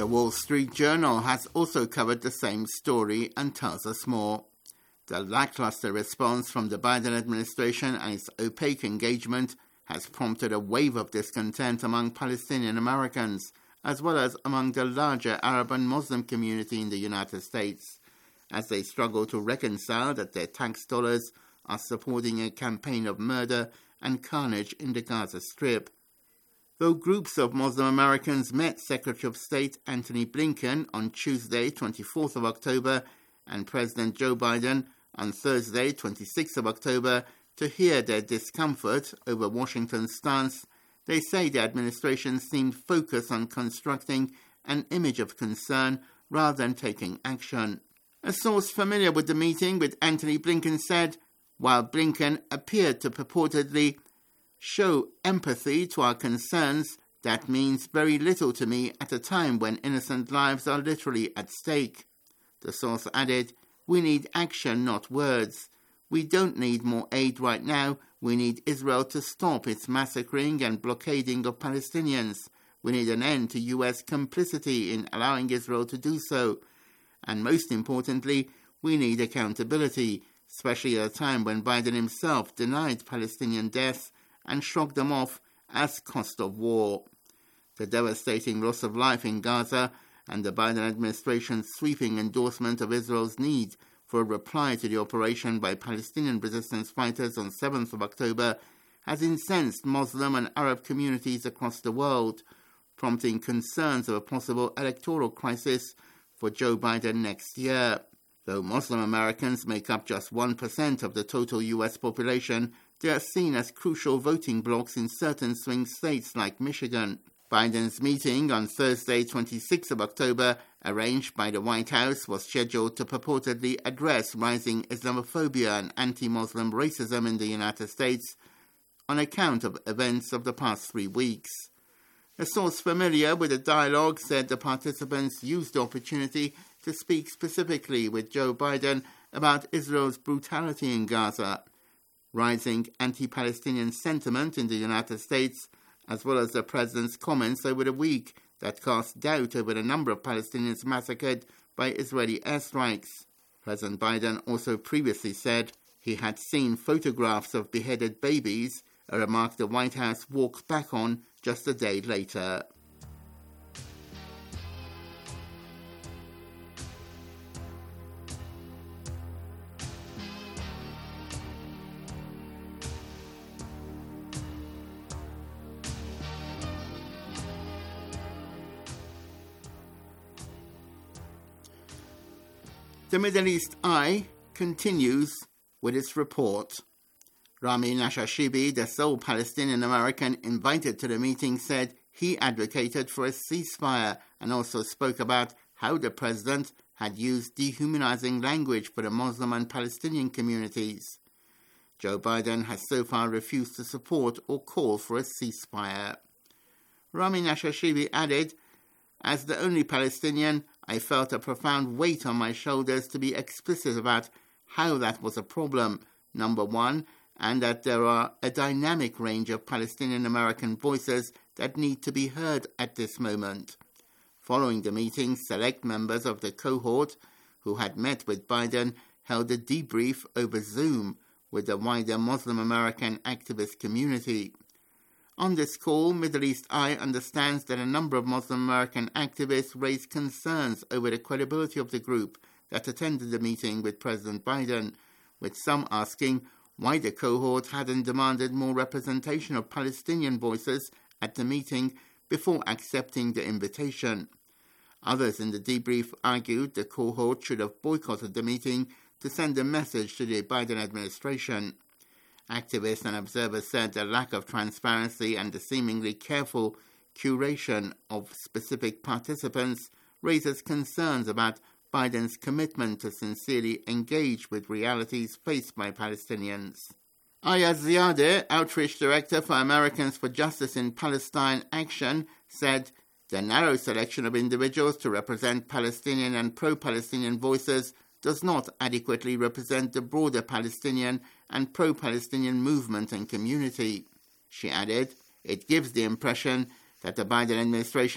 The Wall Street Journal has also covered the same story and tells us more. The lackluster response from the Biden administration and its opaque engagement has prompted a wave of discontent among Palestinian Americans, as well as among the larger Arab and Muslim community in the United States, as they struggle to reconcile that their tax dollars are supporting a campaign of murder and carnage in the Gaza Strip. Though groups of Muslim Americans met Secretary of State Antony Blinken on Tuesday, 24th of October, and President Joe Biden on Thursday, 26th of October, to hear their discomfort over Washington's stance, they say the administration seemed focused on constructing an image of concern rather than taking action. A source familiar with the meeting with Antony Blinken said, while Blinken appeared to purportedly show empathy to our concerns, that means very little to me at a time when innocent lives are literally at stake. The source added, we need action, not words. We don't need more aid right now. We need Israel to stop its massacring and blockading of Palestinians. We need an end to U.S. complicity in allowing Israel to do so. And most importantly, we need accountability, especially at a time when Biden himself denied Palestinian deaths and shrugged them off as cost of war. The devastating loss of life in Gaza and the Biden administration's sweeping endorsement of Israel's need for a reply to the operation by Palestinian resistance fighters on 7th of October has incensed Muslim and Arab communities across the world, prompting concerns of a possible electoral crisis for Joe Biden next year. Though Muslim Americans make up just 1% of the total U.S. population, they are seen as crucial voting blocs in certain swing states like Michigan. Biden's meeting on Thursday, 26 of October, arranged by the White House, was scheduled to purportedly address rising Islamophobia and anti-Muslim racism in the United States on account of events of the past 3 weeks. A source familiar with the dialogue said the participants used the opportunity to speak specifically with Joe Biden about Israel's brutality in Gaza, rising anti-Palestinian sentiment in the United States, as well as the president's comments over the week that cast doubt over the number of Palestinians massacred by Israeli airstrikes. President Biden also previously said he had seen photographs of beheaded babies, a remark the White House walked back on just a day later. The Middle East Eye continues with its report. Rami Nashashibi, the sole Palestinian American invited to the meeting, said he advocated for a ceasefire and also spoke about how the president had used dehumanizing language for the Muslim and Palestinian communities. Joe Biden has so far refused to support or call for a ceasefire. Rami Nashashibi added, as the only Palestinian, I felt a profound weight on my shoulders to be explicit about how that was a problem, number one, and that there are a dynamic range of Palestinian American voices that need to be heard at this moment. Following the meeting, select members of the cohort who had met with Biden held a debrief over Zoom with the wider Muslim American activist community. On this call, Middle East Eye understands that a number of Muslim American activists raised concerns over the credibility of the group that attended the meeting with President Biden, with some asking why the cohort hadn't demanded more representation of Palestinian voices at the meeting before accepting the invitation. Others in the debrief argued the cohort should have boycotted the meeting to send a message to the Biden administration. Activists and observers said the lack of transparency and the seemingly careful curation of specific participants raises concerns about Biden's commitment to sincerely engage with realities faced by Palestinians. Ayaz Ziadeh, Outreach Director for Americans for Justice in Palestine Action, said the narrow selection of individuals to represent Palestinian and pro-Palestinian voices does not adequately represent the broader Palestinian and pro-Palestinian movement and community. She added, it gives the impression that the Biden administration is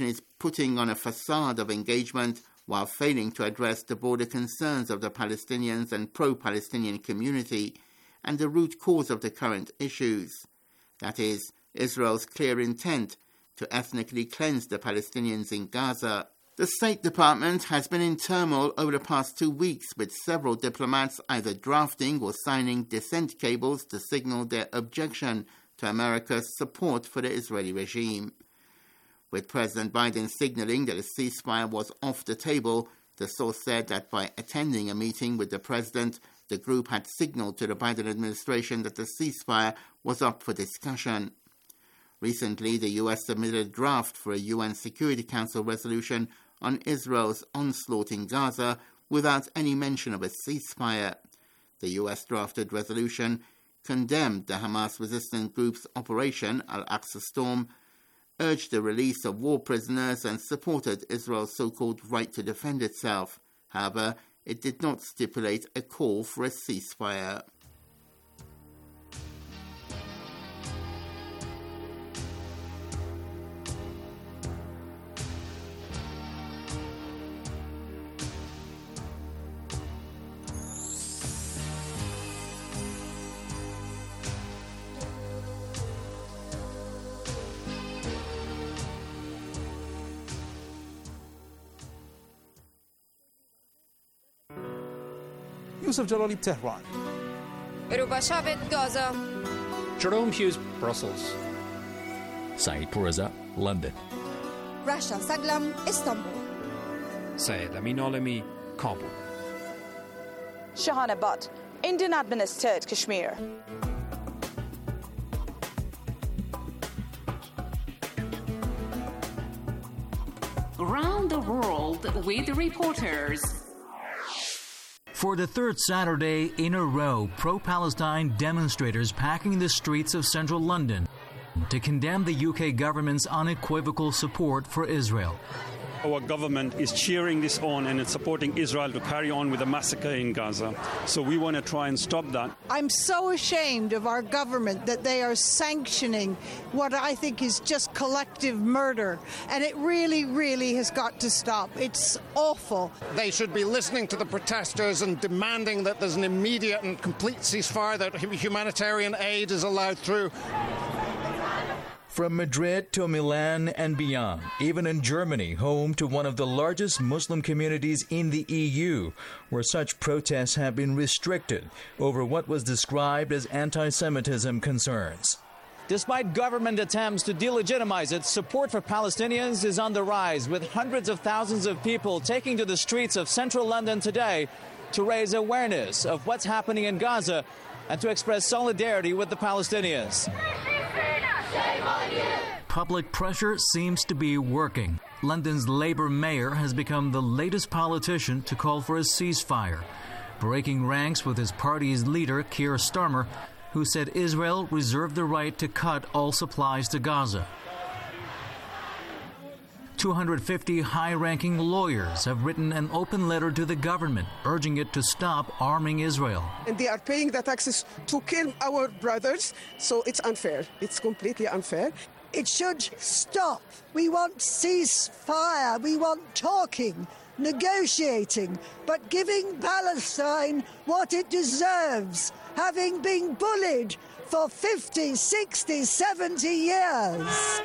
putting on a facade of engagement while failing to address the broader concerns of the Palestinians and pro-Palestinian community and the root cause of the current issues. That is, Israel's clear intent to ethnically cleanse the Palestinians in Gaza. The State Department has been in turmoil over the past 2 weeks, with several diplomats either drafting or signing dissent cables to signal their objection to America's support for the Israeli regime. With President Biden signaling that a ceasefire was off the table, the source said that by attending a meeting with the president, the group had signaled to the Biden administration that the ceasefire was up for discussion. Recently, the U.S. submitted a draft for a UN Security Council resolution on Israel's onslaught in Gaza without any mention of a ceasefire. The U.S. drafted resolution condemned the Hamas-resistant group's Operation Al-Aqsa Storm, urged the release of war prisoners and supported Israel's so-called right to defend itself. However, it did not stipulate a call for a ceasefire. Yusuf Jalali, Tehran. Rubashavit, Gaza. Jerome Hughes, Brussels. Saeed Pourreza, London. Rasha Saglam, Istanbul. Syed Amin Alami, Kabul. Shahana Butt, Indian-administered Kashmir. Around the world with reporters. For the third Saturday in a row, pro-Palestine demonstrators packing the streets of central London to condemn the UK government's unequivocal support for Israel. Our government is cheering this on and it's supporting Israel to carry on with the massacre in Gaza. So we want to try and stop that. I'm so ashamed of our government that they are sanctioning what I think is just collective murder. And it really, really has got to stop. It's awful. They should be listening to the protesters and demanding that there's an immediate and complete ceasefire, that humanitarian aid is allowed through. From Madrid to Milan and beyond, even in Germany, home to one of the largest Muslim communities in the EU, where such protests have been restricted over what was described as anti-Semitism concerns. Despite government attempts to delegitimize it, support for Palestinians is on the rise, with hundreds of thousands of people taking to the streets of central London today to raise awareness of what's happening in Gaza and to express solidarity with the Palestinians. Public pressure seems to be working. London's Labour mayor has become the latest politician to call for a ceasefire, breaking ranks with his party's leader, Keir Starmer, who said Israel reserved the right to cut all supplies to Gaza. 250 high-ranking lawyers have written an open letter to the government urging it to stop arming Israel. And they are paying the taxes to kill our brothers, so it's unfair. It's completely unfair. It should stop. We want ceasefire. We want talking, negotiating, but giving Palestine what it deserves, having been bullied for 50, 60, 70 years.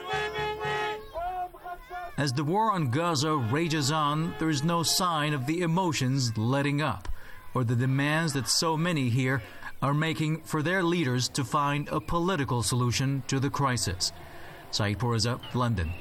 As the war on Gaza rages on, there is no sign of the emotions letting up, or the demands that so many here are making for their leaders to find a political solution to the crisis. Saeed Pourreza, London.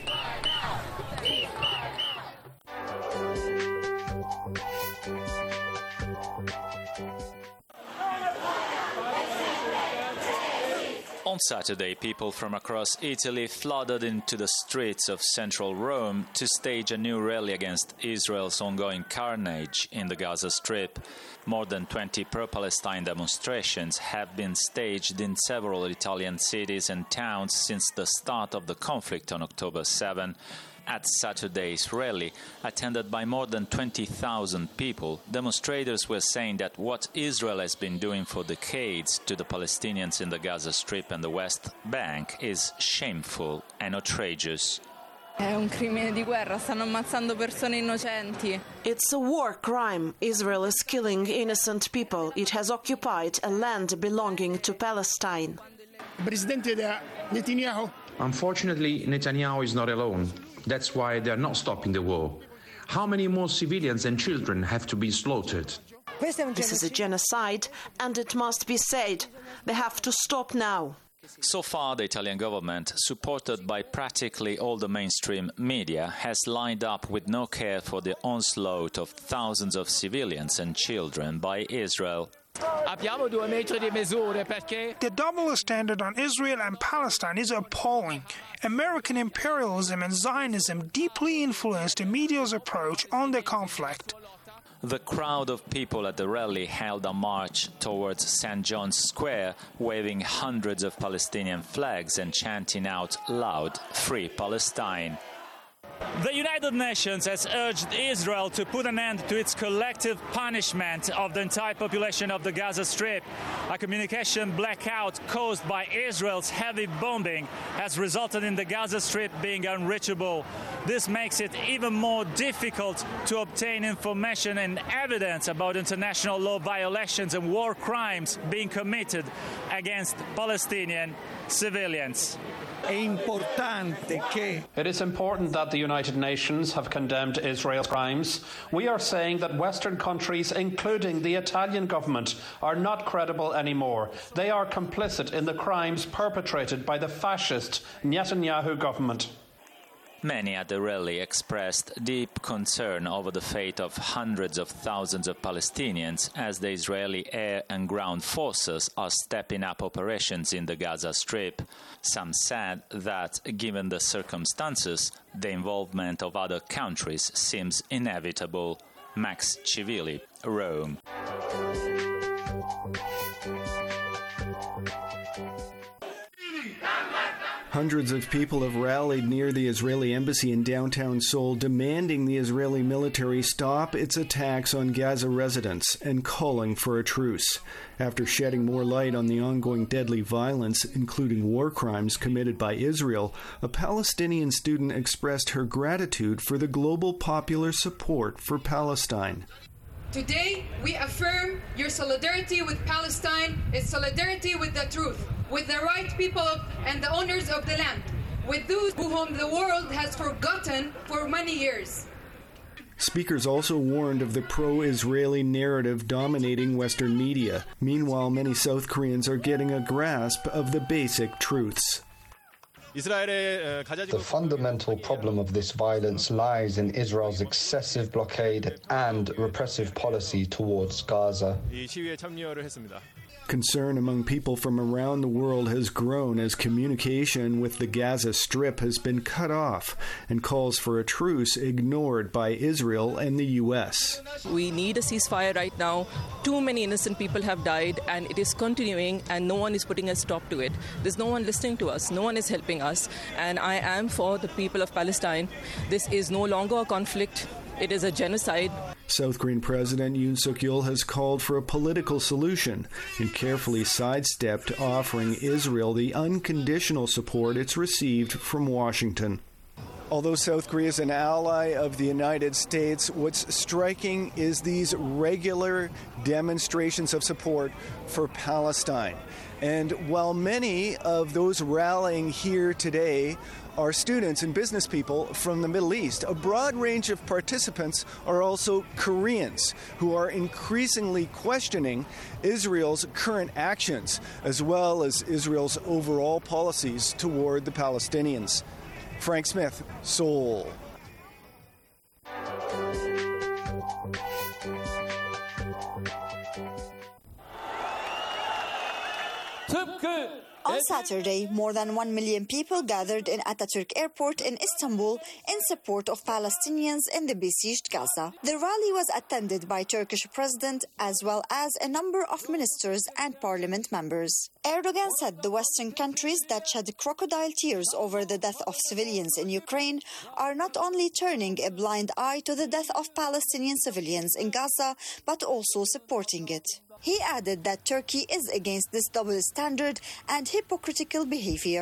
On Saturday, people from across Italy flooded into the streets of central Rome to stage a new rally against Israel's ongoing carnage in the Gaza Strip. More than 20 pro-Palestine demonstrations have been staged in several Italian cities and towns since the start of the conflict on October 7. At Saturday's rally, attended by more than 20,000 people, demonstrators were saying that what Israel has been doing for decades to the Palestinians in the Gaza Strip and the West Bank is shameful and outrageous. È un crimine di guerra, stanno ammazzando persone innocenti. It's a war crime. Israel is killing innocent people. It has occupied a land belonging to Palestine. Presidente Netanyahu. Unfortunately, Netanyahu is not alone. That's why they're not stopping the war. How many more civilians and children have to be slaughtered? This is a genocide, and it must be said. They have to stop now. So far, the Italian government, supported by practically all the mainstream media, has lined up with no care for the onslaught of thousands of civilians and children by Israel. The double standard on Israel and Palestine is appalling. American imperialism and Zionism deeply influenced the media's approach on the conflict. The crowd of people at the rally held a march towards St. John's Square, waving hundreds of Palestinian flags and chanting out loud, "Free Palestine." The United Nations has urged Israel to put an end to its collective punishment of the entire population of the Gaza Strip. A communication blackout caused by Israel's heavy bombing has resulted in the Gaza Strip being unreachable. This makes it even more difficult to obtain information and evidence about international law violations and war crimes being committed against Palestinian civilians. It is important that the United Nations have condemned Israel's crimes. We are saying that Western countries, including the Italian government, are not credible anymore. They are complicit in the crimes perpetrated by the fascist Netanyahu government. Many at the rally expressed deep concern over the fate of hundreds of thousands of Palestinians as the Israeli air and ground forces are stepping up operations in the Gaza Strip. Some said that, given the circumstances, the involvement of other countries seems inevitable. Max Civili, Rome. Hundreds of people have rallied near the Israeli embassy in downtown Seoul, demanding the Israeli military stop its attacks on Gaza residents and calling for a truce. After shedding more light on the ongoing deadly violence, including war crimes committed by Israel, a Palestinian student expressed her gratitude for the global popular support for Palestine. Today, we affirm your solidarity with Palestine is solidarity with the truth, with the right people and the owners of the land, with those whom the world has forgotten for many years. Speakers also warned of the pro-Israeli narrative dominating Western media. Meanwhile, many South Koreans are getting a grasp of the basic truths. The fundamental problem of this violence lies in Israel's excessive blockade and repressive policy towards Gaza. Concern among people from around the world has grown as communication with the Gaza Strip has been cut off and calls for a truce ignored by Israel and the U.S. We need a ceasefire right now. Too many innocent people have died, and it is continuing, and no one is putting a stop to it. There's no one listening to us. No one is helping us, and I am for the people of Palestine. This is no longer a conflict. It is a genocide. South Korean President Yoon Suk-yeol has called for a political solution and carefully sidestepped offering Israel the unconditional support it's received from Washington. Although South Korea is an ally of the United States, what's striking is these regular demonstrations of support for Palestine. And while many of those rallying here today are students and business people from the Middle East, a broad range of participants are also Koreans who are increasingly questioning Israel's current actions as well as Israel's overall policies toward the Palestinians. Frank Smith, Seoul. On Saturday, more than 1 million people gathered in Atatürk Airport in Istanbul in support of Palestinians in the besieged Gaza. The rally was attended by Turkish President as well as a number of ministers and parliament members. Erdogan said the Western countries that shed crocodile tears over the death of civilians in Ukraine are not only turning a blind eye to the death of Palestinian civilians in Gaza, but also supporting it. He added that Turkey is against this double standard and hypocritical behavior.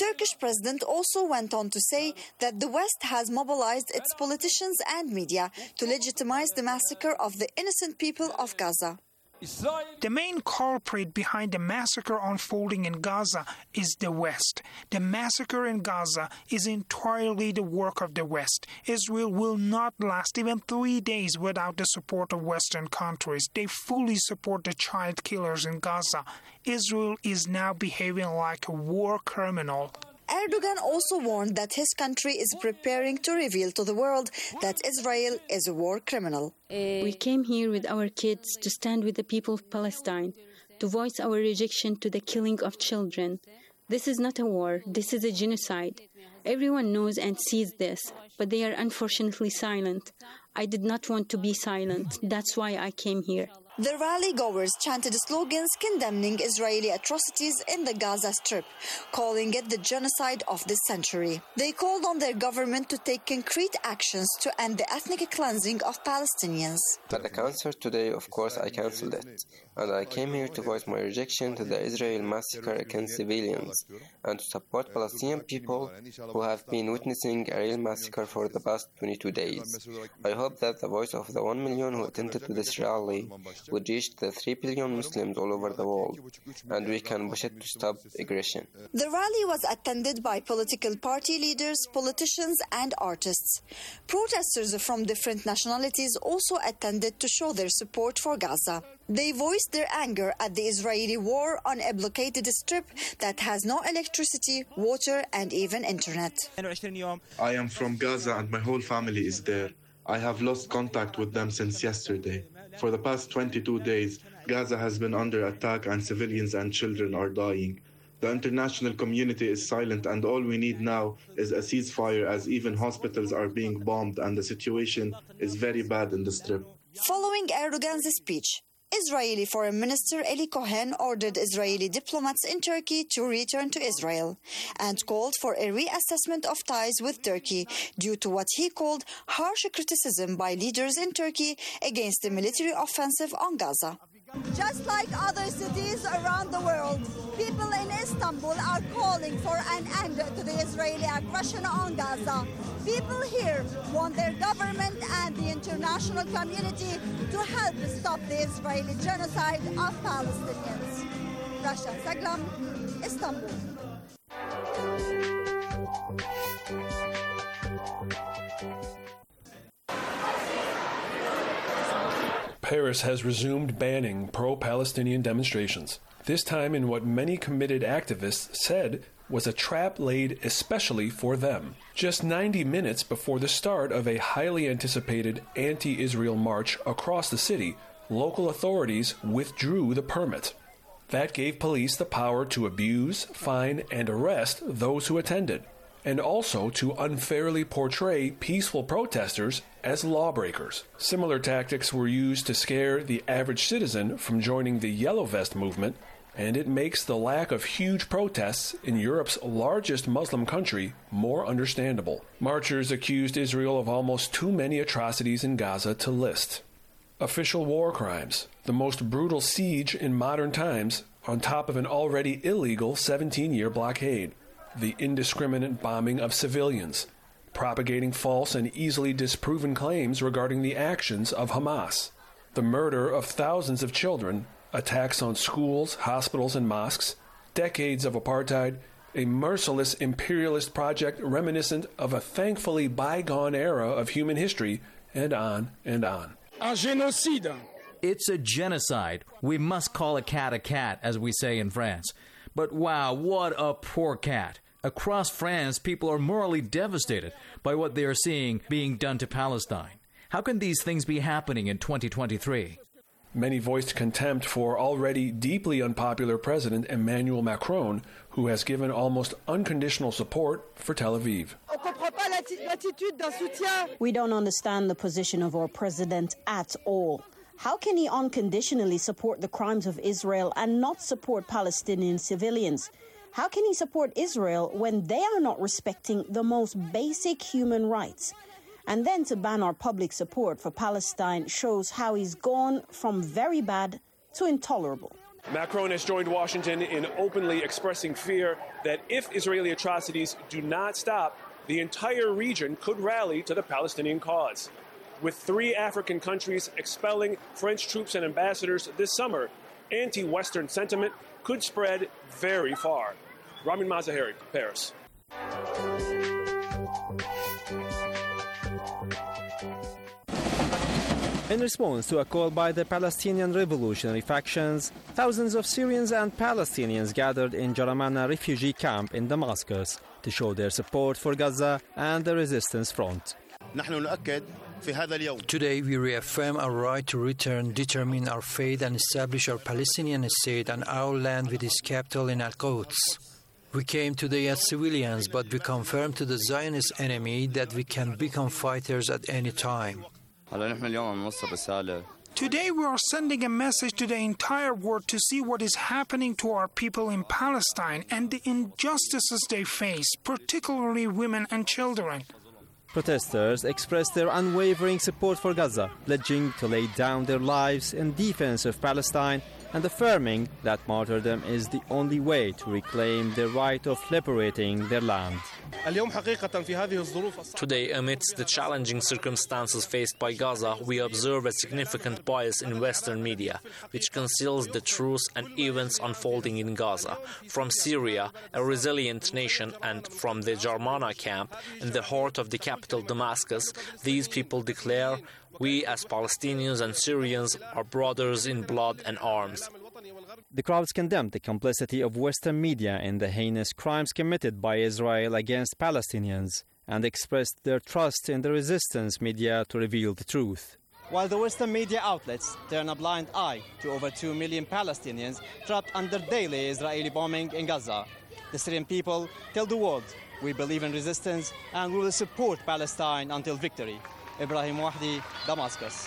Turkish president also went on to say that the West has mobilized its politicians and media to legitimize the massacre of the innocent people of Gaza. The main culprit behind the massacre unfolding in Gaza is the West. The massacre in Gaza is entirely the work of the West. Israel will not last even 3 days without the support of Western countries. They fully support the child killers in Gaza. Israel is now behaving like a war criminal. Erdogan also warned that his country is preparing to reveal to the world that Israel is a war criminal. We came here with our kids to stand with the people of Palestine, to voice our rejection to the killing of children. This is not a war, this is a genocide. Everyone knows and sees this, but they are unfortunately silent. I did not want to be silent, that's why I came here. The rally goers chanted slogans condemning Israeli atrocities in the Gaza Strip, calling it the genocide of this century. They called on their government to take concrete actions to end the ethnic cleansing of Palestinians. At the concert today, of course, I cancelled it, and I came here to voice my rejection to the Israel massacre against civilians and to support Palestinian people who have been witnessing a real massacre for the past 22 days. I hope that the voice of the 1 million who attended to this rally would reach the 3 billion Muslims all over the world, and we can push it to stop aggression. The rally was attended by political party leaders, politicians, and artists. Protesters from different nationalities also attended to show their support for Gaza. They voiced their anger at the Israeli war on a blockaded strip that has no electricity, water, and even internet. I am from Gaza and my whole family is there. I have lost contact with them since yesterday. For the past 22 days, Gaza has been under attack and civilians and children are dying. The international community is silent and all we need now is a ceasefire as even hospitals are being bombed and the situation is very bad in the Strip. Following Erdogan's speech, Israeli Foreign Minister Eli Cohen ordered Israeli diplomats in Turkey to return to Israel and called for a reassessment of ties with Turkey due to what he called harsh criticism by leaders in Turkey against the military offensive on Gaza. Just like other cities around the world, people in Istanbul are calling for an end to the Israeli aggression on Gaza. People here want their government and the international community to help stop the Israeli genocide of Palestinians. Rasha Saglam, Istanbul. Paris has resumed banning pro-Palestinian demonstrations, this time in what many committed activists said was a trap laid especially for them. Just 90 minutes before the start of a highly anticipated anti-Israel march across the city, local authorities withdrew the permit. That gave police the power to abuse, fine, and arrest those who attended, and also to unfairly portray peaceful protesters as lawbreakers. Similar tactics were used to scare the average citizen from joining the Yellow Vest movement, and it makes the lack of huge protests in Europe's largest Muslim country more understandable. Marchers accused Israel of almost too many atrocities in Gaza to list. Official war crimes, the most brutal siege in modern times, on top of an already illegal 17-year blockade. The indiscriminate bombing of civilians, propagating false and easily disproven claims regarding the actions of Hamas, the murder of thousands of children, attacks on schools, hospitals, and mosques, decades of apartheid, a merciless imperialist project reminiscent of a thankfully bygone era of human history, and on and on. Un génocide. It's a genocide. We must call a cat, as we say in France. But wow, what a poor cat. Across France, people are morally devastated by what they are seeing being done to Palestine. How can these things be happening in 2023? Many voiced contempt for already deeply unpopular President Emmanuel Macron, who has given almost unconditional support for Tel Aviv. We don't understand the position of our president at all. How can he unconditionally support the crimes of Israel and not support Palestinian civilians? How can he support Israel when they are not respecting the most basic human rights? And then to ban our public support for Palestine shows how he's gone from very bad to intolerable. Macron has joined Washington in openly expressing fear that if Israeli atrocities do not stop, the entire region could rally to the Palestinian cause. With 3 African countries expelling French troops and ambassadors this summer, anti-Western sentiment could spread very far. Ramin Mazaheri, Paris. In response to a call by the Palestinian revolutionary factions, thousands of Syrians and Palestinians gathered in Jaramana refugee camp in Damascus to show their support for Gaza and the resistance front. Today we reaffirm our right to return, determine our fate and establish our Palestinian state and our land with its capital in Al-Quds. We came today as civilians, but we confirm to the Zionist enemy that we can become fighters at any time. Today we are sending a message to the entire world to see what is happening to our people in Palestine and the injustices they face, particularly women and children. Protesters expressed their unwavering support for Gaza, pledging to lay down their lives in defense of Palestine and affirming that martyrdom is the only way to reclaim the right of liberating their land. Today, amidst the challenging circumstances faced by Gaza, we observe a significant bias in Western media, which conceals the truth and events unfolding in Gaza. From Syria, a resilient nation, and from the Jarmana camp, in the heart of the capital Damascus, these people declare, "We as Palestinians and Syrians are brothers in blood and arms." The crowds condemned the complicity of Western media in the heinous crimes committed by Israel against Palestinians and expressed their trust in the resistance media to reveal the truth. While the Western media outlets turn a blind eye to over 2 million Palestinians trapped under daily Israeli bombing in Gaza, the Syrian people tell the world, "We believe in resistance and we will support Palestine until victory." Ibrahim Wahdi, Damascus.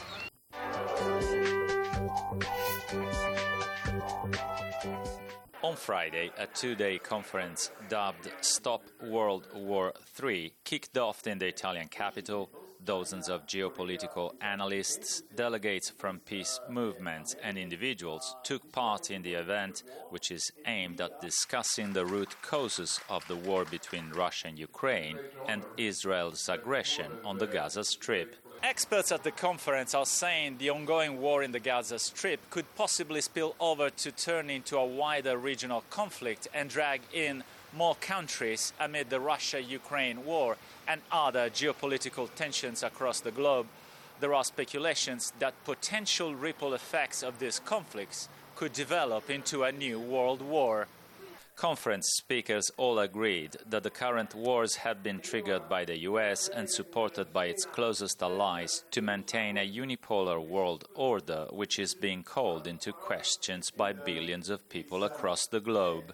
On Friday, a 2-day conference dubbed Stop World War III kicked off in the Italian capital. Dozens of geopolitical analysts, delegates from peace movements and individuals took part in the event, which is aimed at discussing the root causes of the war between Russia and Ukraine and Israel's aggression on the Gaza Strip. Experts at the conference are saying the ongoing war in the Gaza Strip could possibly spill over to turn into a wider regional conflict and drag in more countries amid the Russia-Ukraine war and other geopolitical tensions across the globe. There are speculations that potential ripple effects of these conflicts could develop into a new world war. Conference speakers all agreed that the current wars have been triggered by the US and supported by its closest allies to maintain a unipolar world order, which is being called into question by billions of people across the globe.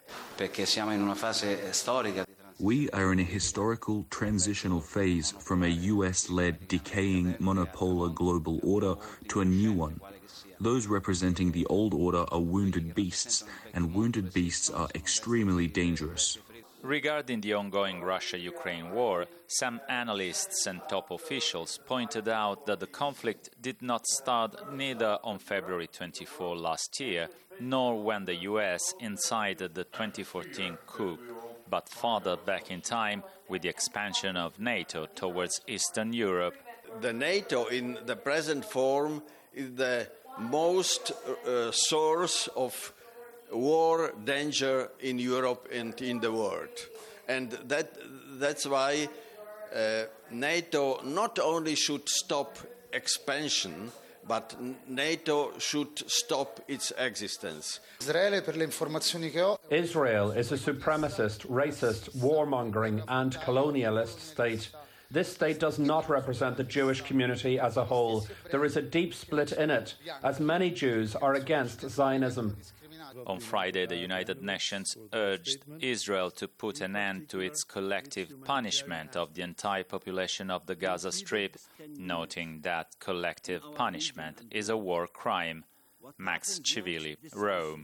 We are in a historical transitional phase from a US-led decaying monopolar global order to a new one. Those representing the old order are wounded beasts, and wounded beasts are extremely dangerous. Regarding the ongoing Russia-Ukraine war, some analysts and top officials pointed out that the conflict did not start neither on February 24 last year, nor when the US incited the 2014 coup, but farther back in time with the expansion of NATO towards Eastern Europe. The NATO in the present form is the most source of war danger in Europe and in the world. And that's why NATO not only should stop expansion, but NATO should stop its existence. Israel is a supremacist, racist, warmongering and colonialist state. This state does not represent the Jewish community as a whole. There is a deep split in it, as many Jews are against Zionism. On Friday, the United Nations urged Israel to put an end to its collective punishment of the entire population of the Gaza Strip, noting that collective punishment is a war crime. Max Chivili, Rome.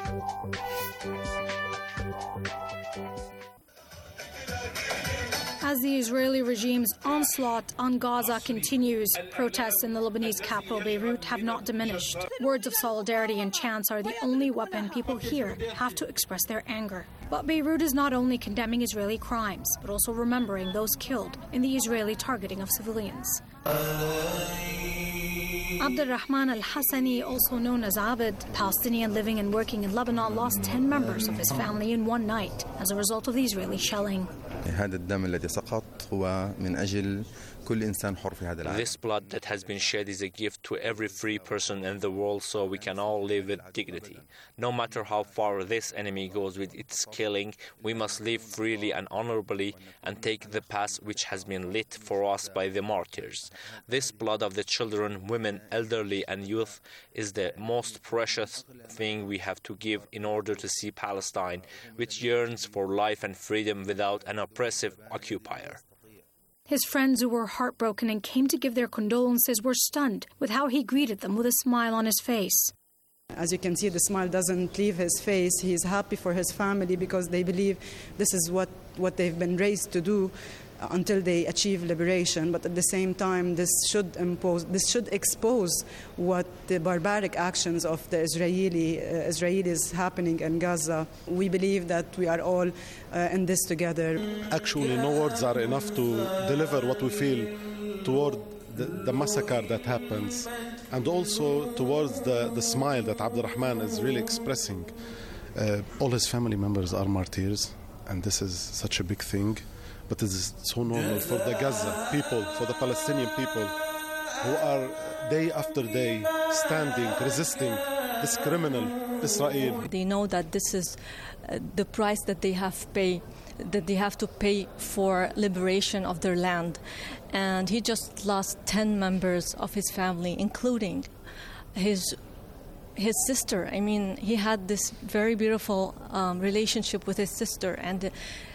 As As the Israeli regime's onslaught on Gaza continues, protests in the Lebanese capital Beirut have not diminished. Words of solidarity and chants are the only weapon people here have to express their anger. But Beirut is not only condemning Israeli crimes, but also remembering those killed in the Israeli targeting of civilians. Abdurrahman al-Hassani, also known as Abed, Palestinian living and working in Lebanon, lost 10 members of his family in one night as a result of the Israeli shelling. This blood that has been shed is a gift to every free person in the world, so we can all live with dignity. No matter how far this enemy goes with its killing, we must live freely and honorably and take the path which has been lit for us by the martyrs. This blood of the children, women, elderly and youth is the most precious thing we have to give in order to see Palestine, which yearns for life and freedom without an oppressive occupier. His friends who were heartbroken and came to give their condolences were stunned with how he greeted them with a smile on his face. As you can see, the smile doesn't leave his face. He is happy for his family because they believe this is what they've been raised to do until they achieve liberation. But at the same time, this should expose what the barbaric actions of the Israelis happening in Gaza. We believe that we are all in this together. Actually, no words are enough to deliver what we feel toward the massacre that happens, and also towards the smile that Abdurrahman is really expressing. All his family members are martyrs, and this is such a big thing. But it is so normal for the Gaza people, for the Palestinian people, who are day after day standing, resisting this criminal Israel. They know that this is the price that they have to pay for liberation of their land. And he just lost 10 members of his family, including his sister. I mean, he had this very beautiful relationship with his sister, and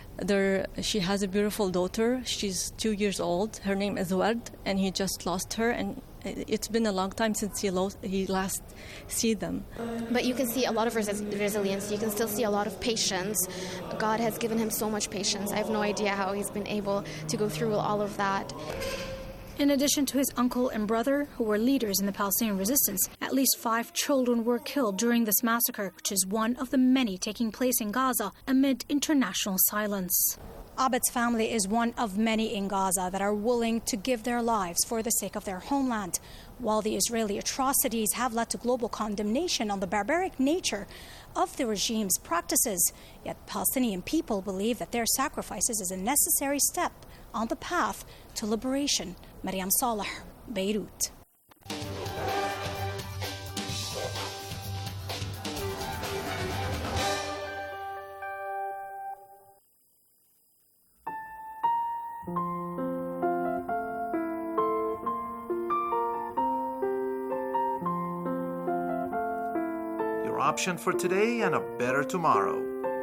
she has a beautiful daughter. She's 2 years old. Her name is Ward, and he just lost her. And it's been a long time since he last see them. But you can see a lot of resilience. You can still see a lot of patience. God has given him so much patience. I have no idea how he's been able to go through all of that. In addition to his uncle and brother, who were leaders in the Palestinian resistance, at least 5 children were killed during this massacre, which is one of the many taking place in Gaza amid international silence. Abed's family is one of many in Gaza that are willing to give their lives for the sake of their homeland. While the Israeli atrocities have led to global condemnation on the barbaric nature of the regime's practices, yet Palestinian people believe that their sacrifices is a necessary step on the path to liberation. Mariam Saleh, Beirut. Your option for today and a better tomorrow.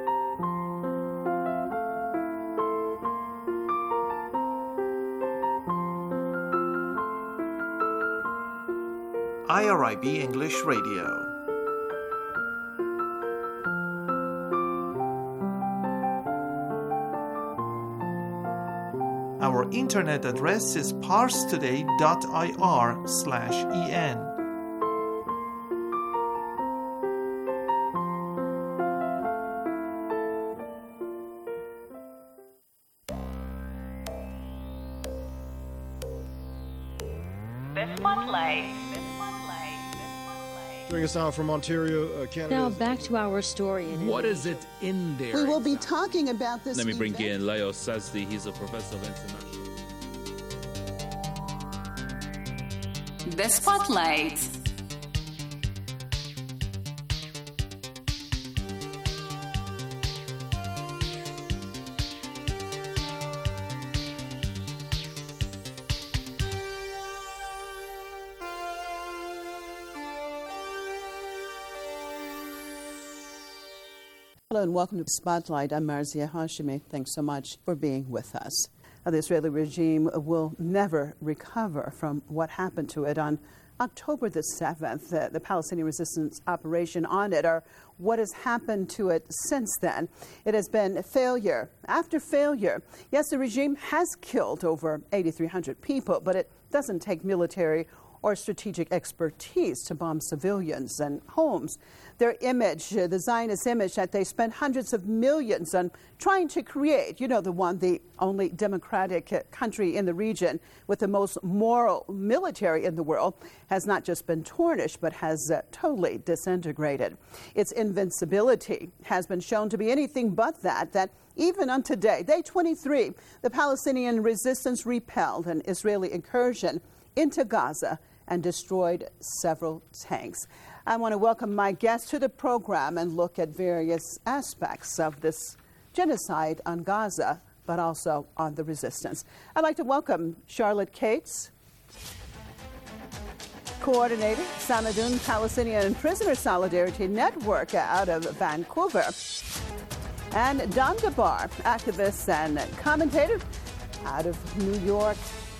IRIB English Radio. Our internet address is parstoday.ir/en. Joining us now from Ontario, Canada. Now back to our story. What is it in there? We will be talking about this. Let me bring in Leo Sazdi. He's a professor of international. The Spotlight. Hello and welcome to Spotlight. I'm Marzia Hashimi. Thanks so much for being with us. The Israeli regime will never recover from what happened to it on October the 7th, the Palestinian resistance operation on it, or what has happened to it since then. It has been failure after failure. Yes, the regime has killed over 8,300 people, but it doesn't take military or strategic expertise to bomb civilians and homes. Their image, the Zionist image that they spent hundreds of millions on trying to create, the only democratic country in the region with the most moral military in the world, has not just been tarnished, but has totally disintegrated. Its invincibility has been shown to be anything but that even on today, day 23, the Palestinian resistance repelled an Israeli incursion into Gaza and destroyed several tanks. I want to welcome my guests to the program and look at various aspects of this genocide on Gaza, but also on the resistance. I'd like to welcome Charlotte Cates, coordinator, Samadun Palestinian Prisoner Solidarity Network out of Vancouver, and Don Gabar, activist and commentator out of New York.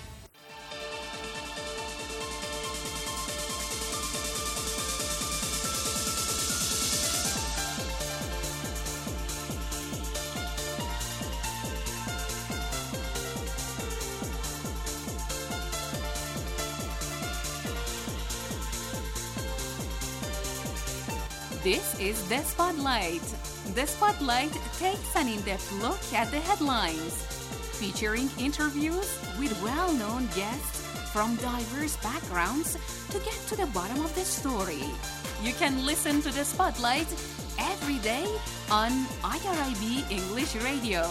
This is The Spotlight. The Spotlight takes an in-depth look at the headlines, featuring interviews with well-known guests from diverse backgrounds to get to the bottom of the story. You can listen to The Spotlight every day on IRIB English Radio.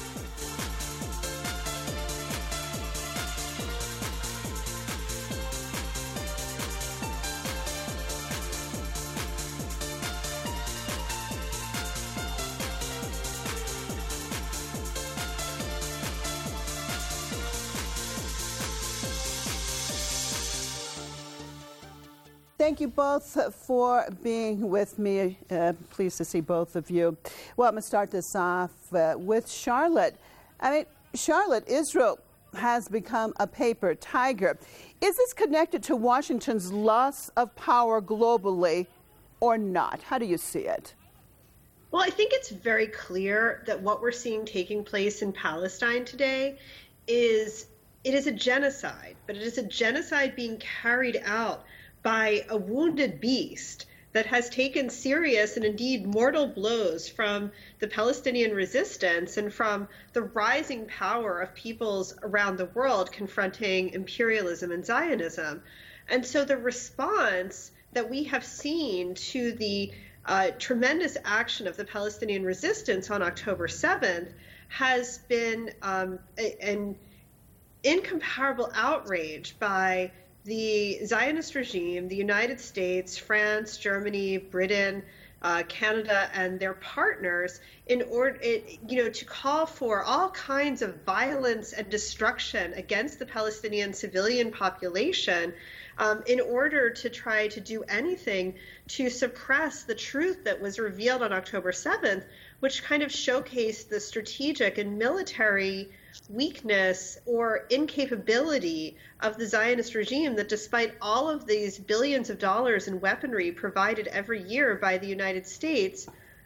Thank you both for being with me. Pleased to see both of you. Well, I'm going to start this off with Charlotte. Charlotte, Israel has become a paper tiger. Is this connected to Washington's loss of power globally or not? How do you see it? Well, I think it's very clear that what we're seeing taking place in Palestine today is a genocide, but it is a genocide being carried out by a wounded beast that has taken serious and indeed mortal blows from the Palestinian resistance and from the rising power of peoples around the world confronting imperialism and Zionism. And so the response that we have seen to the tremendous action of the Palestinian resistance on October 7th has been an incomparable outrage by the Zionist regime, the United States, France, Germany, Britain, Canada, and their partners in order, to call for all kinds of violence and destruction against the Palestinian civilian population in order to try to do anything to suppress the truth that was revealed on October 7th, which kind of showcased the strategic and military weakness or incapability of the Zionist regime, that despite all of these billions of dollars in weaponry provided every year by the United States,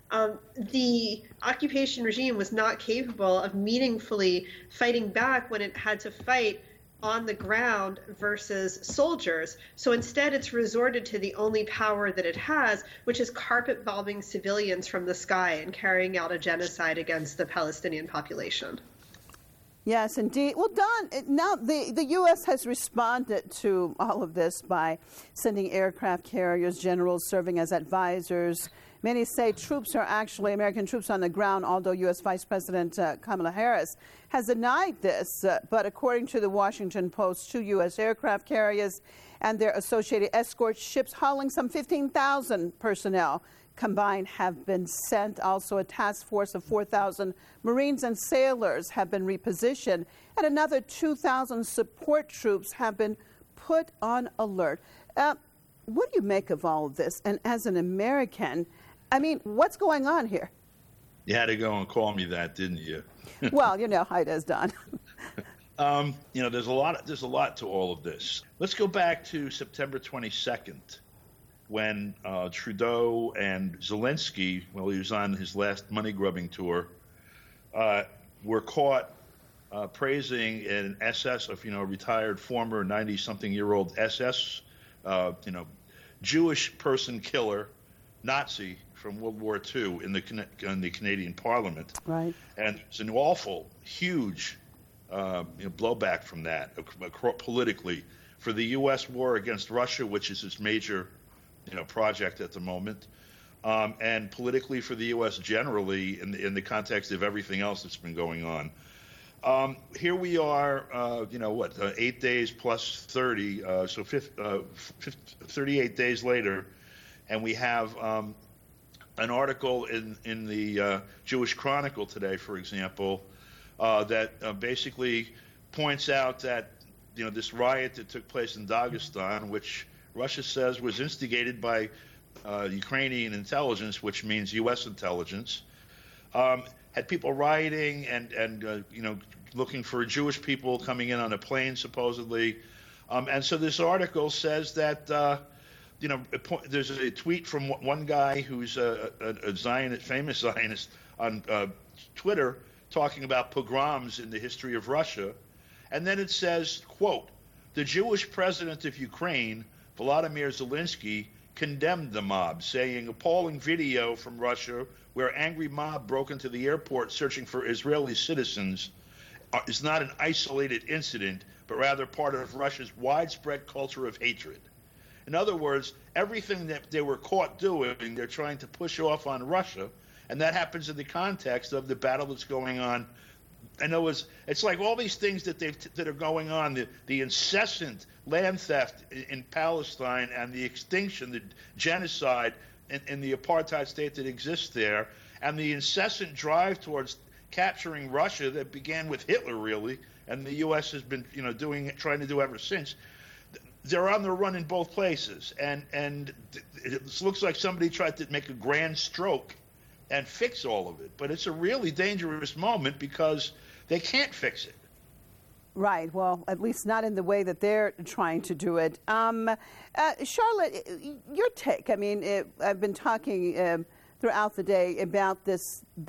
the occupation regime was not capable of meaningfully fighting back when it had to fight on the ground versus soldiers. So instead, it's resorted to the only power that it has, which is carpet bombing civilians from the sky and carrying out a genocide against the Palestinian population. Yes, indeed. Well, Don, now the U.S. has responded to all of this by sending aircraft carriers, generals serving as advisors. Many say troops are actually American troops on the ground, although U.S. Vice President Kamala Harris has denied this. But according to the Washington Post, 2 U.S. aircraft carriers and their associated escort ships hauling some 15,000 personnel combined have been sent. Also, a task force of 4,000 Marines and sailors have been repositioned, and another 2,000 support troops have been put on alert. What do you make of all of this? And as an American, what's going on here? You had to go and call me that, didn't you? Well, you know how it is, Don. There's a lot to all of this. Let's go back to September 22nd, when Trudeau and Zelensky, while he was on his last money-grubbing tour, were caught praising an SS, a retired former 90-something-year-old SS, Jewish person killer, Nazi from World War II in the Canadian Parliament. Right. And it's an awful, huge blowback from that politically for the U.S. war against Russia, which is its major project at the moment, and politically for the U.S. generally in the context of everything else that's been going on. Here we are, 8 days plus 30, 38 days later, and we have an article in the Jewish Chronicle today, for example, that basically points out that this riot that took place in Dagestan, which Russia says was instigated by Ukrainian intelligence, which means U.S. intelligence, had people rioting and looking for Jewish people coming in on a plane, supposedly. And so this article says that, there's a tweet from one guy who's a Zionist, famous Zionist on Twitter talking about pogroms in the history of Russia. And then it says, quote, "The Jewish president of Ukraine, Volodymyr Zelensky, condemned the mob, saying appalling video from Russia where angry mob broke into the airport searching for Israeli citizens is not an isolated incident, but rather part of Russia's widespread culture of hatred." In other words, everything that they were caught doing, they're trying to push off on Russia, and that happens in the context of the battle that's going on. I know it's like all these things that are going on, the incessant land theft in Palestine and the extinction, the genocide in the apartheid state that exists there, and the incessant drive towards capturing Russia that began with Hitler, really, and the U.S. has been trying to do ever since. They're on the run in both places, and it looks like somebody tried to make a grand stroke and fix all of it. But it's a really dangerous moment because they can't fix it. Right. Well, at least not in the way that they're trying to do it. Charlotte, your take. I mean, I've been talking throughout the day about the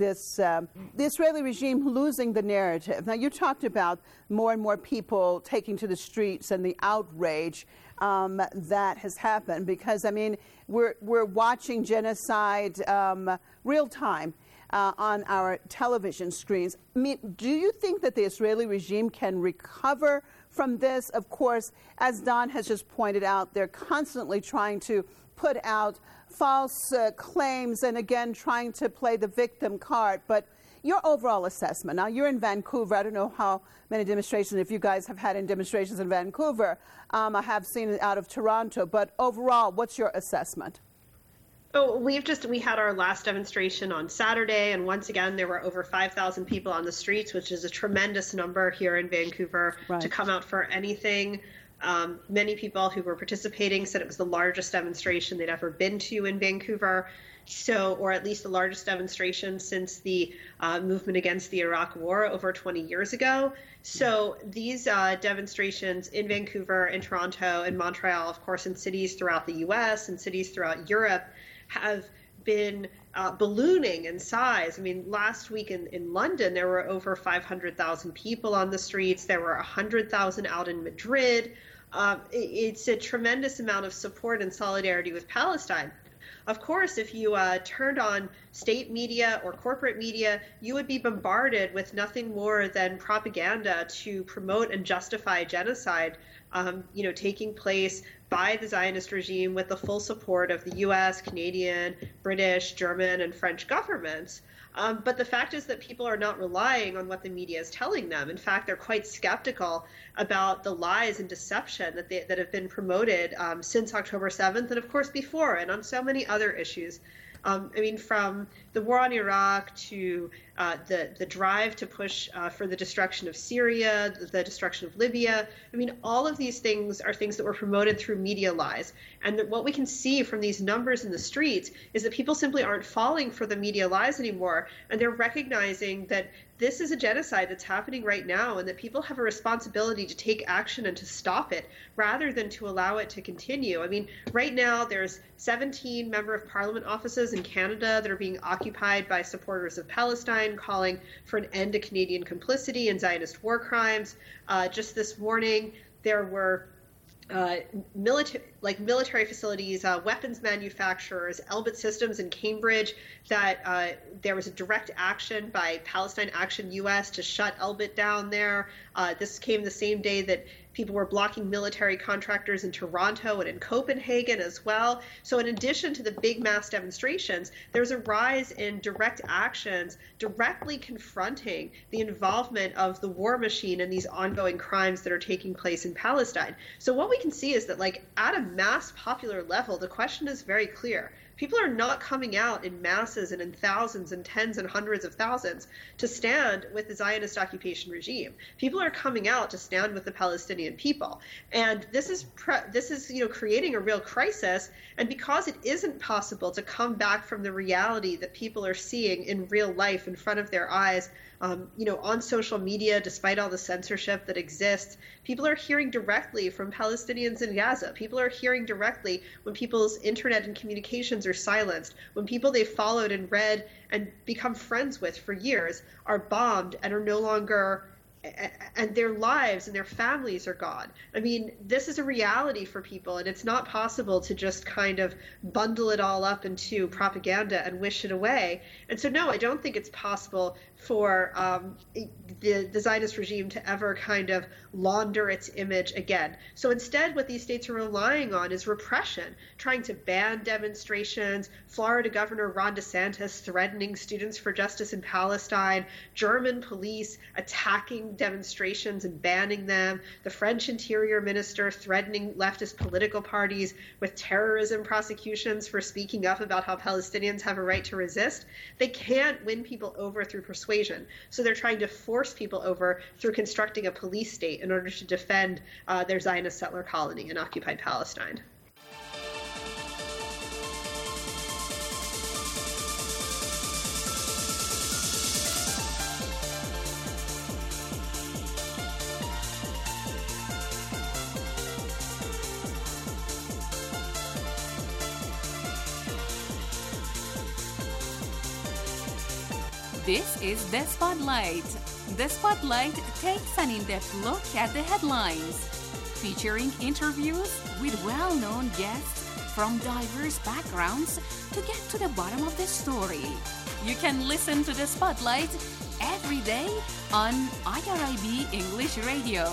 Israeli regime losing the narrative. Now, you talked about more and more people taking to the streets and the outrage that has happened because, I mean, we're watching genocide real time on our television screens. I mean, do you think that the Israeli regime can recover from this? Of course, as Don has just pointed out, they're constantly trying to put out false claims and, again, trying to play the victim card. But your overall assessment. Now, you're in Vancouver. I don't know how many demonstrations, if you guys have had any demonstrations in Vancouver. I have seen it out of Toronto. But overall, what's your assessment? Oh, we had our last demonstration on Saturday, and once again, there were over 5,000 people on the streets, which is a tremendous number here in Vancouver to come out for anything. Many people who were participating said it was the largest demonstration they'd ever been to in Vancouver, or at least the largest demonstration since the movement against the Iraq War over 20 years ago. So these demonstrations in Vancouver, in Toronto, in Montreal, of course, in cities throughout the U.S. and cities throughout Europe, have been ballooning in size. I mean, last week in London, there were over 500,000 people on the streets. There were 100,000 out in Madrid. It's a tremendous amount of support and solidarity with Palestine. Of course, if you turned on state media or corporate media, you would be bombarded with nothing more than propaganda to promote and justify genocide, taking place by the Zionist regime with the full support of the U.S., Canadian, British, German, and French governments. But the fact is that people are not relying on what the media is telling them. In fact, they're quite skeptical about the lies and deception that have been promoted since October 7th and, of course, before, and on so many other issues. From the war on Iraq to the drive to push for the destruction of Syria, the destruction of Libya. All of these things are things that were promoted through media lies. And what we can see from these numbers in the streets is that people simply aren't falling for the media lies anymore. And they're recognizing that this is a genocide that's happening right now, and that people have a responsibility to take action and to stop it rather than to allow it to continue. I mean, right now there's 17 member of parliament offices in Canada that are being occupied by supporters of Palestine, calling for an end to Canadian complicity in Zionist war crimes. Just this morning, there were military facilities, weapons manufacturers, Elbit Systems in Cambridge, that there was a direct action by Palestine Action US to shut Elbit down there. This came the same day that people were blocking military contractors in Toronto and in Copenhagen as well. So in addition to the big mass demonstrations, there's a rise in direct actions directly confronting the involvement of the war machine in these ongoing crimes that are taking place in Palestine. So what we can see is that, like, at a mass popular level, the question is very clear. People are not coming out in masses and in thousands and tens and hundreds of thousands to stand with the Zionist occupation regime. People are coming out to stand with the Palestinian people. And this is creating a real crisis. And because it isn't possible to come back from the reality that people are seeing in real life in front of their eyes, on social media, despite all the censorship that exists, people are hearing directly from Palestinians in Gaza. People are hearing directly when people's internet and communications are silenced, when people they followed and read and become friends with for years are bombed and are no longer, and their lives and their families are gone. I mean, this is a reality for people, and it's not possible to just kind of bundle it all up into propaganda and wish it away. And so, no, I don't think it's possible for the Zionist regime to ever kind of launder its image again. So instead, what these states are relying on is repression, trying to ban demonstrations, Florida Governor Ron DeSantis threatening Students for Justice in Palestine, German police attacking demonstrations and banning them, the French Interior Minister threatening leftist political parties with terrorism prosecutions for speaking up about how Palestinians have a right to resist. They can't win people over through persuasion. So they're trying to force people over through constructing a police state in order to defend their Zionist settler colony in occupied Palestine. This is The Spotlight. The Spotlight takes an in-depth look at the headlines, featuring interviews with well-known guests from diverse backgrounds to get to the bottom of the story. You can listen to The Spotlight every day on IRIB English Radio.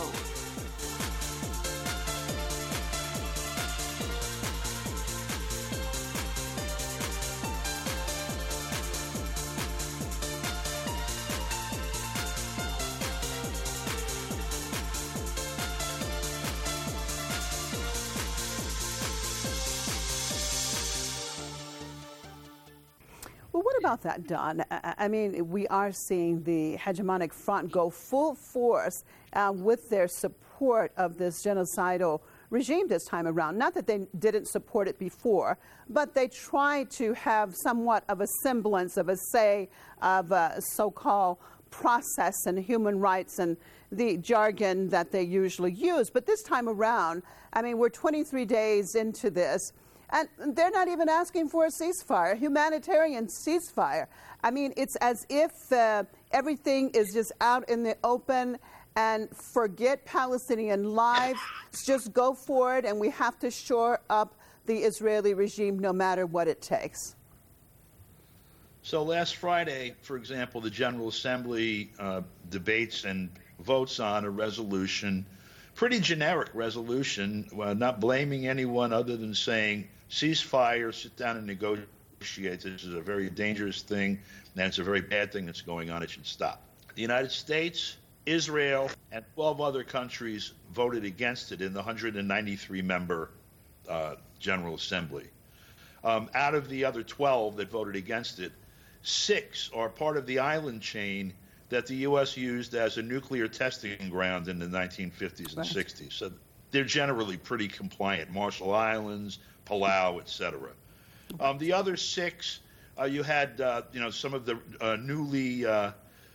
Well, what about that, Don? I mean, we are seeing the hegemonic front go full force with their support of this genocidal regime this time around. Not that they didn't support it before, but they try to have somewhat of a semblance of a say of a so-called process and human rights and the jargon that they usually use. But this time around, I mean, we're 23 days into this, and they're not even asking for a ceasefire, a humanitarian ceasefire. I mean, it's as if everything is just out in the open and forget Palestinian lives, just go for it, and we have to shore up the Israeli regime no matter what it takes. So last Friday, for example, the General Assembly debates and votes on a resolution, pretty generic resolution, not blaming anyone other than saying, ceasefire, sit down and negotiate. This is a very dangerous thing, and it's a very bad thing that's going on. It should stop. The United States, Israel, and 12 other countries voted against it in the 193-member General Assembly. Out of the other 12 that voted against it, 6 are part of the island chain that the U.S. used as a nuclear testing ground in the 1950s and 60s. So they're generally pretty compliant. Marshall Islands, Palau, etc. The other 6, you had some of the newly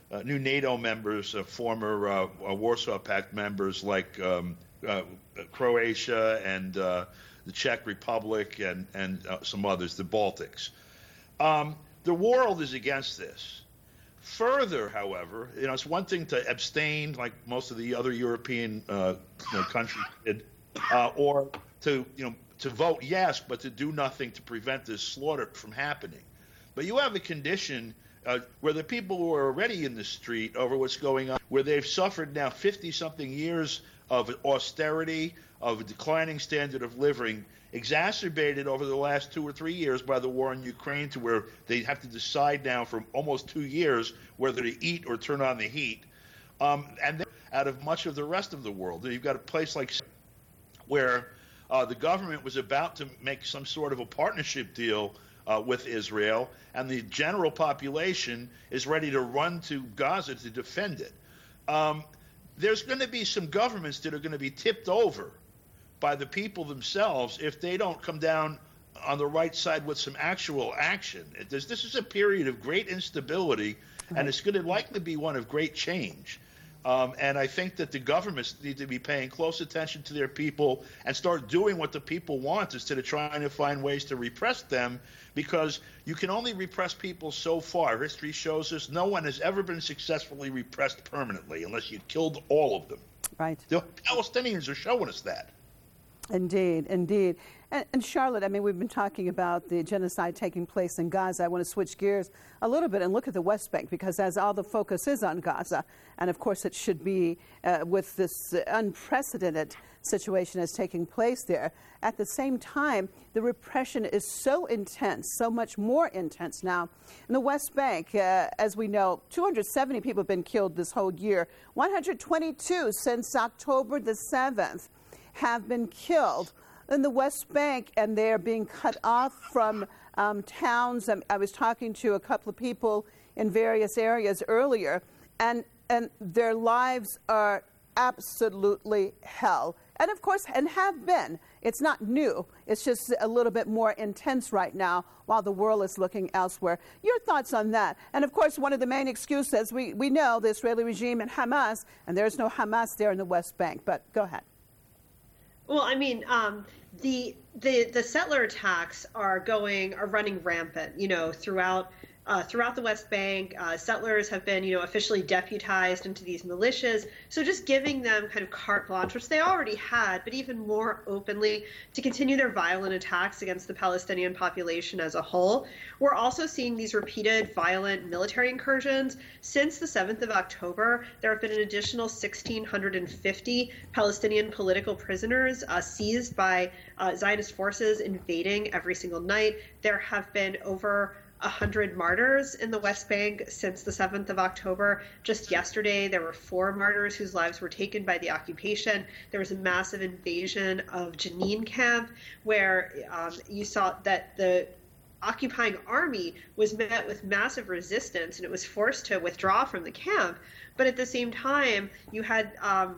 new NATO members, former Warsaw Pact members like Croatia and the Czech Republic and some others, the Baltics. The world is against this. Further, however, it's one thing to abstain, like most of the other European countries did, or to vote yes, but to do nothing to prevent this slaughter from happening. But you have a condition where the people who are already in the street over what's going on, where they've suffered now 50-something years of austerity, of a declining standard of living, exacerbated over the last 2 or 3 years by the war in Ukraine, to where they have to decide now for almost 2 years whether to eat or turn on the heat. And then out of much of the rest of the world, you've got a place like where the government was about to make some sort of a partnership deal with Israel, and the general population is ready to run to Gaza to defend it. There's going to be some governments that are going to be tipped over by the people themselves if they don't come down on the right side with some actual action. This is a period of great instability, and it's going to likely be one of great change. And I think that the governments need to be paying close attention to their people and start doing what the people want instead of trying to find ways to repress them, because you can only repress people so far. History shows us no one has ever been successfully repressed permanently unless you killed all of them. Right. The Palestinians are showing us that. Indeed, indeed. And Charlotte, I mean, we've been talking about the genocide taking place in Gaza. I want to switch gears a little bit and look at the West Bank, because as all the focus is on Gaza, and of course it should be with this unprecedented situation that's taking place there, at the same time, the repression is so intense, so much more intense now. In the West Bank, as we know, 270 people have been killed this whole year, 122 since October the 7th. Have been killed in the West Bank, and they're being cut off from towns. I was talking to a couple of people in various areas earlier, and their lives are absolutely hell. And of course, and have been. It's not new. It's just a little bit more intense right now while the world is looking elsewhere. Your thoughts on that? And of course, one of the main excuses, we know the Israeli regime and Hamas, and there's no Hamas there in the West Bank, but go ahead. Well, I mean, the settler attacks are running rampant, throughout the West Bank. Settlers have been, officially deputized into these militias. So just giving them kind of carte blanche, which they already had, but even more openly, to continue their violent attacks against the Palestinian population as a whole. We're also seeing these repeated violent military incursions. Since the 7th of October, there have been an additional 1,650 Palestinian political prisoners seized by Zionist forces invading every single night. There have been over 100 martyrs in the West Bank since the 7th of October. Just yesterday, there were 4 martyrs whose lives were taken by the occupation. There was a massive invasion of Jenin camp, where you saw that the occupying army was met with massive resistance, and it was forced to withdraw from the camp. But at the same time, you had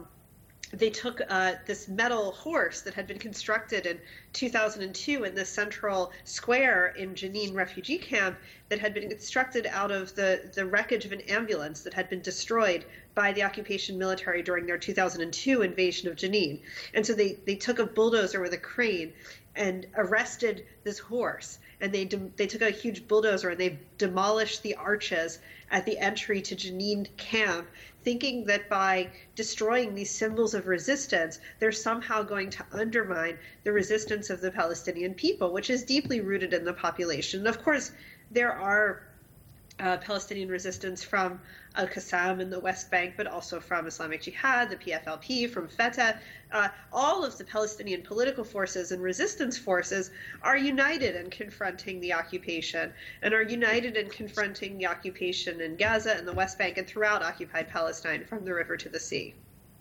they took this metal horse that had been constructed in 2002 in the central square in Jenin refugee camp, that had been constructed out of the wreckage of an ambulance that had been destroyed by the occupation military during their 2002 invasion of Jenin. And so they took a bulldozer with a crane and arrested this horse. And they took a huge bulldozer and they demolished the arches at the entry to Jenin camp, thinking that by destroying these symbols of resistance, they're somehow going to undermine the resistance of the Palestinian people, which is deeply rooted in the population. And of course, there are Palestinian resistance from Al-Qassam in the West Bank, but also from Islamic Jihad, the PFLP, from Fatah. All of the Palestinian political forces and resistance forces are united in confronting the occupation, and are united in confronting the occupation in Gaza and the West Bank and throughout occupied Palestine from the river to the sea.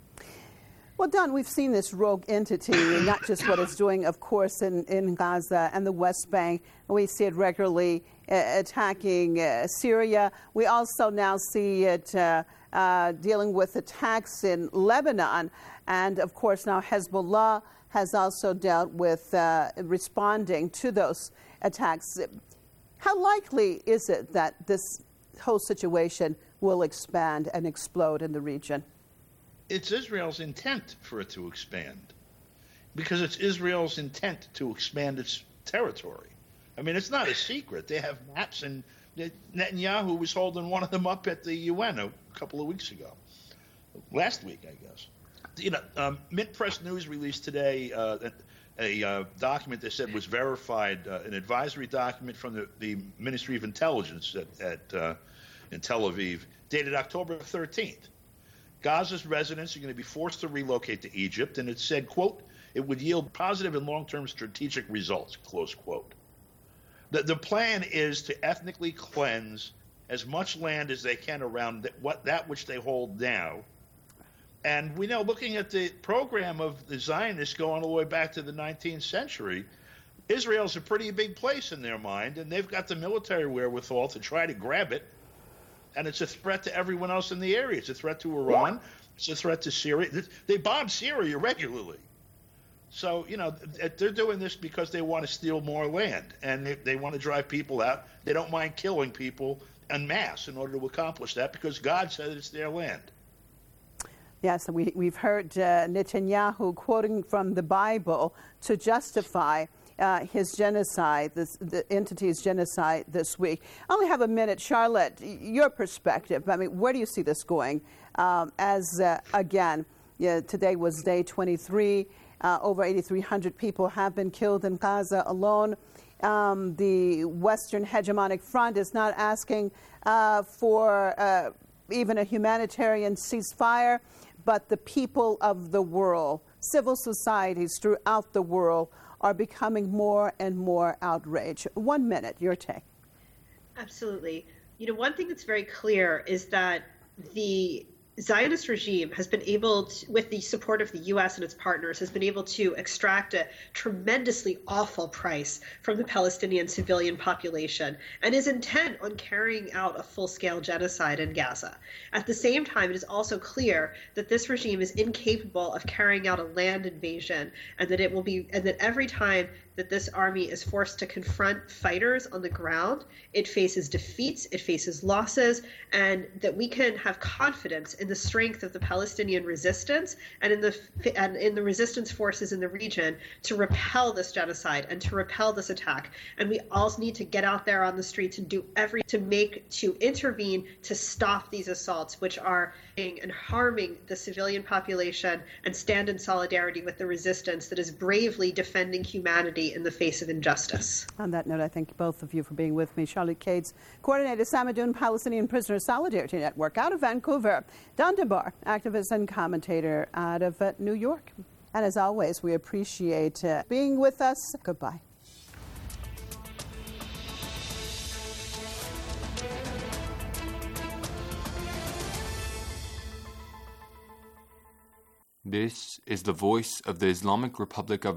Well, Don, we've seen this rogue entity, and not just what it's doing, of course, in Gaza and the West Bank. We see it regularly attacking Syria. We also now see it dealing with attacks in Lebanon. And, of course, now Hezbollah has also dealt with responding to those attacks. How likely is it that this whole situation will expand and explode in the region? It's Israel's intent for it to expand, because it's Israel's intent to expand its territory. I mean, it's not a secret. They have maps, and Netanyahu was holding one of them up at the UN a couple of weeks ago. Last week, I guess. You know, Mint Press News released today a document they said was verified, an advisory document from the Ministry of Intelligence in Tel Aviv, dated October 13th. Gaza's residents are going to be forced to relocate to Egypt, and it said, quote, it would yield positive and long-term strategic results, close quote. The plan is to ethnically cleanse as much land as they can around that which they hold now. And we know, looking at the program of the Zionists going all the way back to the 19th century, Israel's a pretty big place in their mind, and they've got the military wherewithal to try to grab it. And it's a threat to everyone else in the area. It's a threat to Iran. It's a threat to Syria. They bomb Syria regularly. So, you know, they're doing this because they want to steal more land, and they want to drive people out. They don't mind killing people en masse in order to accomplish that, because God said it's their land. Yes, we've heard Netanyahu quoting from the Bible to justify his genocide, the entity's genocide this week. I only have a minute. Charlotte, your perspective. I mean, where do you see this going? Again, today was day 23. Over 8,300 people have been killed in Gaza alone. The Western hegemonic front is not asking for even a humanitarian ceasefire, but the people of the world, civil societies throughout the world, are becoming more and more outraged. 1 minute, your take. Absolutely. You know, one thing that's very clear is that the Zionist regime has been able to, with the support of the U.S. and its partners, has been able to extract a tremendously awful price from the Palestinian civilian population and is intent on carrying out a full-scale genocide in Gaza. At the same time, it is also clear that this regime is incapable of carrying out a land invasion, and that every time that this army is forced to confront fighters on the ground, it faces defeats, it faces losses, and that we can have confidence in the strength of the Palestinian resistance and in the resistance forces in the region to repel this genocide and to repel this attack. And we also need to get out there on the streets and do to intervene to stop these assaults, which are and harming the civilian population, and stand in solidarity with the resistance that is bravely defending humanity in the face of injustice. On that note, I thank both of you for being with me. Charlotte Cates, coordinator, Samadoun Palestinian Prisoner Solidarity Network out of Vancouver. Don DeBar, activist and commentator out of New York. And as always, we appreciate being with us. Goodbye. This is the voice of the Islamic Republic of